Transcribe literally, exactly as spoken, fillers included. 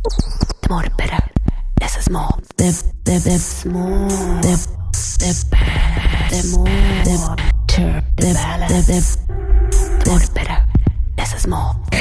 More better. Less is more. The the the more. The the the more. The the the the more better. Less is more.